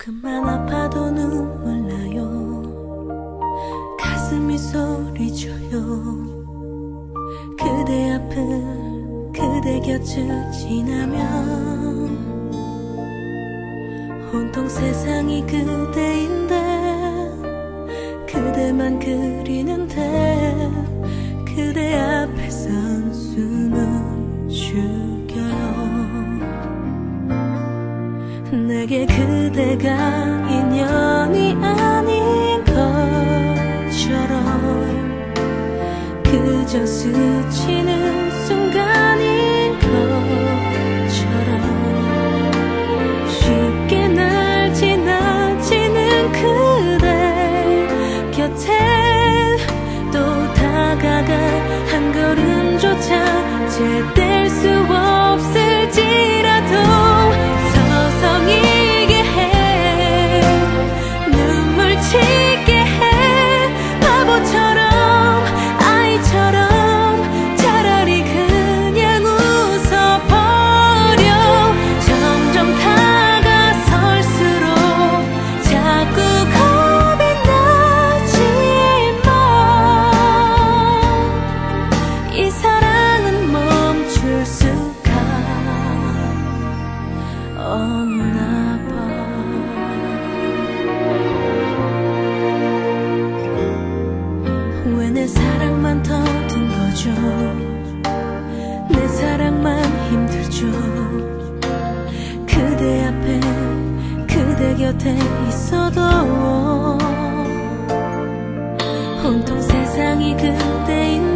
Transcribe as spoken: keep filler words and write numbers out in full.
조금만 아파도 눈물 나요. 가슴이 소리쳐요. 그대 앞을 그대 곁을 지나면 온통 세상이 그대인데 그대만 그리는데 그대 앞에선 숨을 죽여요. 내게 그대가 인연이 아닌 것처럼 그저 스치는 순간인 것처럼 쉽게 날 지나치는 그대 곁에 또 다가가 한 걸음조차 제댈 수 없을지라도 서성이게 해 눈물 치게 해 바보처럼 아이처럼 차라리 그냥 웃어버려. 점점 다가설수록 자꾸 겁이 나지만 이 사랑은 멈출 수가 없나 봐. 왜 내 사랑만 더딘 거죠? 내 사랑만 힘들죠? 그대 앞에 그대 곁에 있어도 온통 세상이 그대인